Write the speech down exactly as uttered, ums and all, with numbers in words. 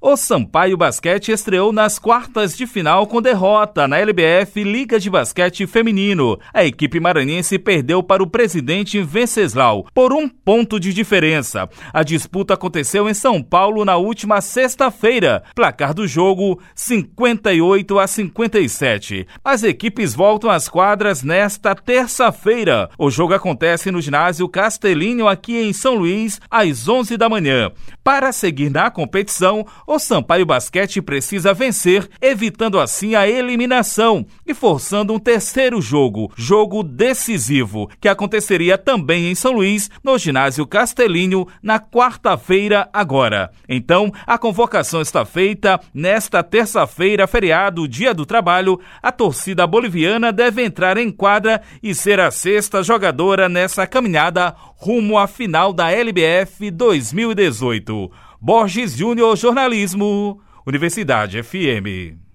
O Sampaio Basquete estreou nas quartas de final com derrota na L B F Liga de Basquete Feminino. A equipe maranhense perdeu para o Presidente Venceslau por um ponto de diferença. A disputa aconteceu em São Paulo na última sexta-feira. Placar do jogo cinquenta e oito a cinquenta e sete. As equipes voltam às quadras nesta terça-feira. O jogo acontece no ginásio Castelinho aqui em São Luís às onze da manhã. Para seguir na competição, o Sampaio Basquete precisa vencer, evitando assim a eliminação e forçando um terceiro jogo, jogo decisivo, que aconteceria também em São Luís, no ginásio Castelinho, na quarta-feira agora. Então, a convocação está feita. Nesta terça-feira, feriado, Dia do Trabalho, a torcida boliviana deve entrar em quadra e ser a sexta jogadora nessa caminhada rumo à final da L B F dois mil e dezoito. Borges Júnior, Jornalismo, Universidade F M.